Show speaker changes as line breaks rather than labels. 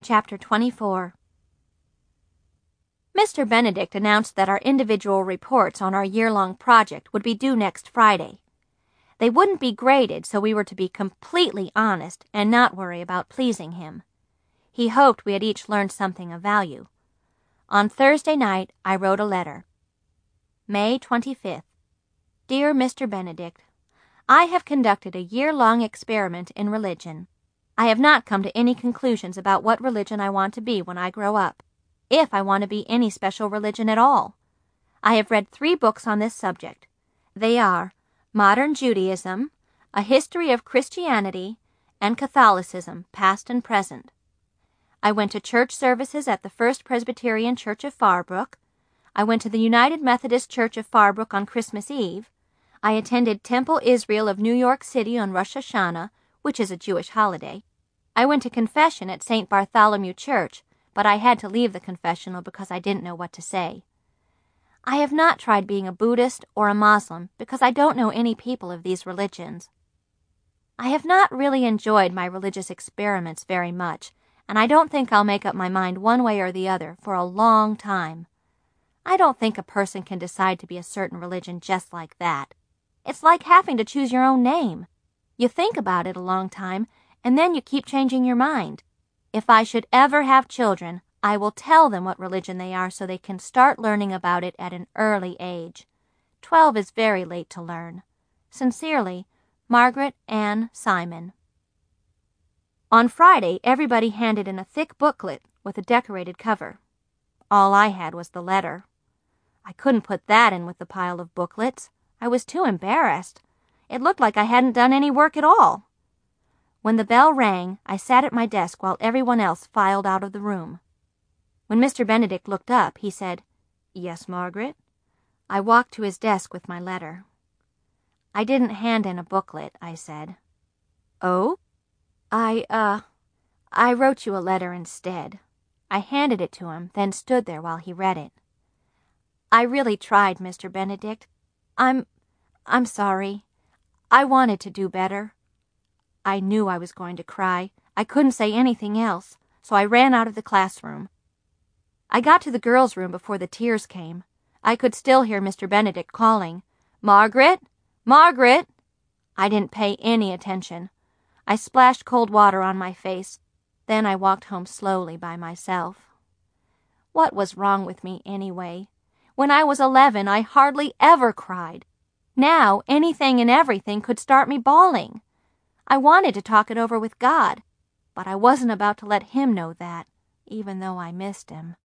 Chapter 24. Mr. Benedict announced that our individual reports on our year-long project would be due next Friday. They wouldn't be graded, so we were to be completely honest and not worry about pleasing him. He hoped we had each learned something of value. On Thursday night, I wrote a letter. May 25th. Dear Mr. Benedict, I have conducted a year-long experiment in religion. I have not come to any conclusions about what religion I want to be when I grow up, if I want to be any special religion at all. I have read 3 books on this subject. They are Modern Judaism, A History of Christianity, and Catholicism, Past and Present. I went to church services at the First Presbyterian Church of Farbrook. I went to the United Methodist Church of Farbrook on Christmas Eve. I attended Temple Israel of New York City on Rosh Hashanah, which is a Jewish holiday. I went to confession at St. Bartholomew Church, but I had to leave the confessional because I didn't know what to say. I have not tried being a Buddhist or a Muslim because I don't know any people of these religions. I have not really enjoyed my religious experiments very much, and I don't think I'll make up my mind one way or the other for a long time. I don't think a person can decide to be a certain religion just like that. It's like having to choose your own name. You think about it a long time, and then you keep changing your mind. If I should ever have children, I will tell them what religion they are so they can start learning about it at an early age. 12 is very late to learn. Sincerely, Margaret Ann Simon. On Friday, everybody handed in a thick booklet with a decorated cover. All I had was the letter. I couldn't put that in with the pile of booklets. I was too embarrassed. It looked like I hadn't done any work at all. When the bell rang, I sat at my desk while everyone else filed out of the room. When Mr. Benedict looked up, he said, "Yes, Margaret?" I walked to his desk with my letter. "I didn't hand in a booklet," I said. "Oh?" I wrote you a letter instead." I handed it to him, then stood there while he read it. "I really tried, Mr. Benedict. I'm sorry. I wanted to do better." I knew I was going to cry. I couldn't say anything else, so I ran out of the classroom. I got to the girls' room before the tears came. I could still hear Mr. Benedict calling, "Margaret! Margaret!" I didn't pay any attention. I splashed cold water on my face. Then I walked home slowly by myself. What was wrong with me anyway? When I was 11, I hardly ever cried. Now, anything and everything could start me bawling. I wanted to talk it over with God, but I wasn't about to let Him know that, even though I missed Him.